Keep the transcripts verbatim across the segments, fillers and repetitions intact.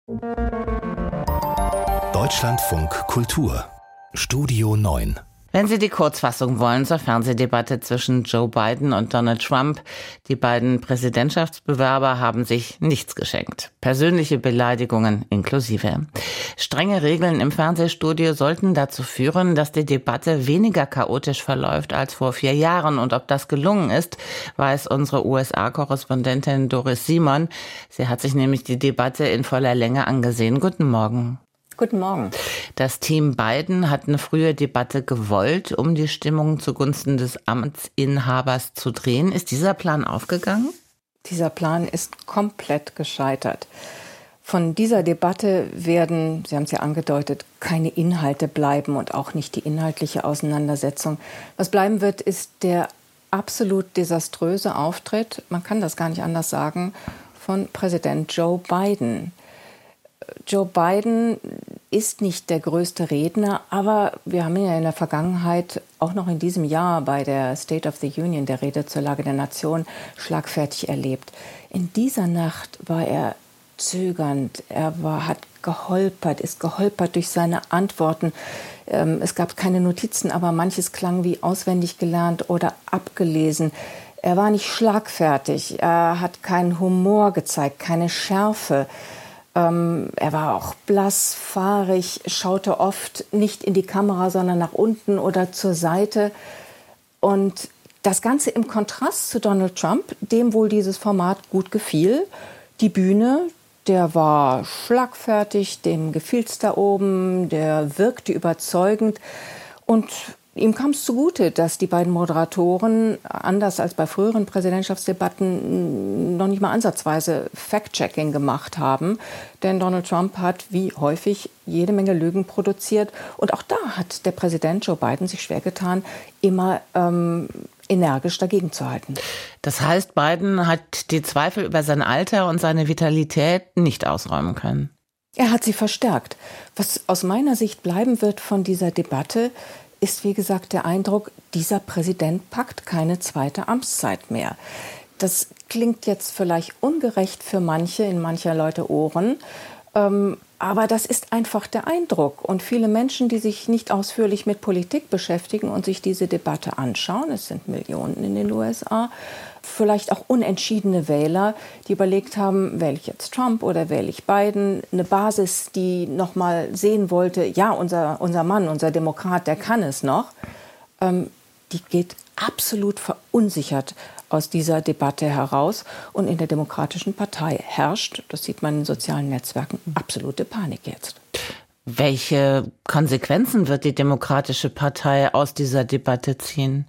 Deutschlandfunk Kultur Studio neun. Wenn Sie die Kurzfassung wollen zur Fernsehdebatte zwischen Joe Biden und Donald Trump, die beiden Präsidentschaftsbewerber haben sich nichts geschenkt. Persönliche Beleidigungen inklusive. Strenge Regeln im Fernsehstudio sollten dazu führen, dass die Debatte weniger chaotisch verläuft als vor vier Jahren. Und ob das gelungen ist, weiß unsere U S A-Korrespondentin Doris Simon. Sie hat sich nämlich die Debatte in voller Länge angesehen. Guten Morgen. Guten Morgen. Das Team Biden hat eine frühe Debatte gewollt, um die Stimmung zugunsten des Amtsinhabers zu drehen. Ist dieser Plan aufgegangen? Dieser Plan ist komplett gescheitert. Von dieser Debatte werden, Sie haben es ja angedeutet, keine Inhalte bleiben und auch nicht die inhaltliche Auseinandersetzung. Was bleiben wird, ist der absolut desaströse Auftritt, man kann das gar nicht anders sagen, von Präsident Joe Biden. Joe Biden ist nicht der größte Redner, aber wir haben ihn ja in der Vergangenheit, auch noch in diesem Jahr bei der State of the Union, der Rede zur Lage der Nation, schlagfertig erlebt. In dieser Nacht war er zögernd, er war, hat geholpert, ist geholpert durch seine Antworten. Ähm, es gab keine Notizen, aber manches klang wie auswendig gelernt oder abgelesen. Er war nicht schlagfertig, er hat keinen Humor gezeigt, keine Schärfe. Ähm, er war auch blass, fahrig, schaute oft nicht in die Kamera, sondern nach unten oder zur Seite. Und das Ganze im Kontrast zu Donald Trump, dem wohl dieses Format gut gefiel. Die Bühne, der war schlagfertig, dem gefiel's da oben, der wirkte überzeugend. Und ihm kam es zugute, dass die beiden Moderatoren, anders als bei früheren Präsidentschaftsdebatten, noch nicht mal ansatzweise Fact-Checking gemacht haben. Denn Donald Trump hat, wie häufig, jede Menge Lügen produziert. Und auch da hat der Präsident Joe Biden sich schwer getan, immer ähm, energisch dagegen zu halten. Das heißt, Biden hat die Zweifel über sein Alter und seine Vitalität nicht ausräumen können. Er hat sie verstärkt. Was aus meiner Sicht bleiben wird von dieser Debatte, ist, wie gesagt, der Eindruck, dieser Präsident packt keine zweite Amtszeit mehr. Das klingt jetzt vielleicht ungerecht für manche, in mancher Leute Ohren, ähm, aber das ist einfach der Eindruck. Und viele Menschen, die sich nicht ausführlich mit Politik beschäftigen und sich diese Debatte anschauen, es sind Millionen in den U S A, vielleicht auch unentschiedene Wähler, die überlegt haben, wähle ich jetzt Trump oder wähle ich Biden? Eine Basis, die noch mal sehen wollte, ja, unser, unser Mann, unser Demokrat, der kann es noch. Ähm, die geht absolut verunsichert aus dieser Debatte heraus. Und in der Demokratischen Partei herrscht, das sieht man in sozialen Netzwerken, absolute Panik jetzt. Welche Konsequenzen wird die Demokratische Partei aus dieser Debatte ziehen?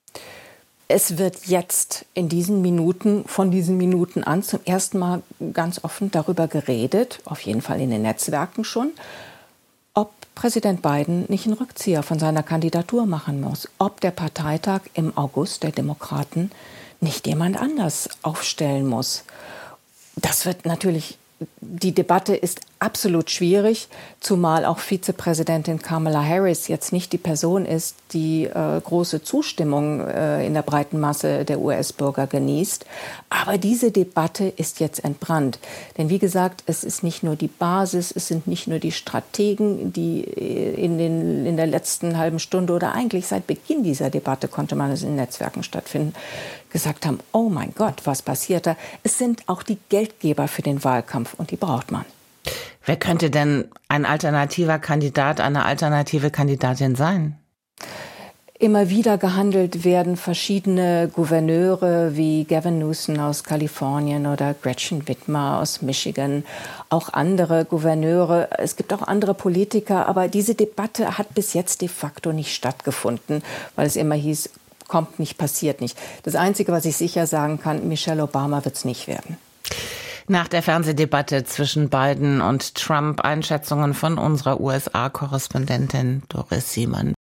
Es wird jetzt in diesen Minuten, von diesen Minuten an zum ersten Mal ganz offen darüber geredet, auf jeden Fall in den Netzwerken schon, ob Präsident Biden nicht einen Rückzieher von seiner Kandidatur machen muss, ob der Parteitag im August der Demokraten nicht jemand anders aufstellen muss. Das wird natürlich, die Debatte ist absolut schwierig, zumal auch Vizepräsidentin Kamala Harris jetzt nicht die Person ist, die äh, große Zustimmung äh, in der breiten Masse der U S-Bürger genießt. Aber diese Debatte ist jetzt entbrannt. Denn wie gesagt, es ist nicht nur die Basis, es sind nicht nur die Strategen, die in, den, in der letzten halben Stunde oder eigentlich seit Beginn dieser Debatte, konnte man es in Netzwerken stattfinden, gesagt haben, oh mein Gott, was passiert da? Es sind auch die Geldgeber für den Wahlkampf und die braucht man. Wer könnte denn ein alternativer Kandidat, eine alternative Kandidatin sein? Immer wieder gehandelt werden verschiedene Gouverneure wie Gavin Newsom aus Kalifornien oder Gretchen Whitmer aus Michigan, auch andere Gouverneure. Es gibt auch andere Politiker, aber diese Debatte hat bis jetzt de facto nicht stattgefunden, weil es immer hieß, kommt nicht, passiert nicht. Das Einzige, was ich sicher sagen kann, Michelle Obama wird es nicht werden. Nach der Fernsehdebatte zwischen Biden und Trump Einschätzungen von unserer U S A-Korrespondentin Doris Simon.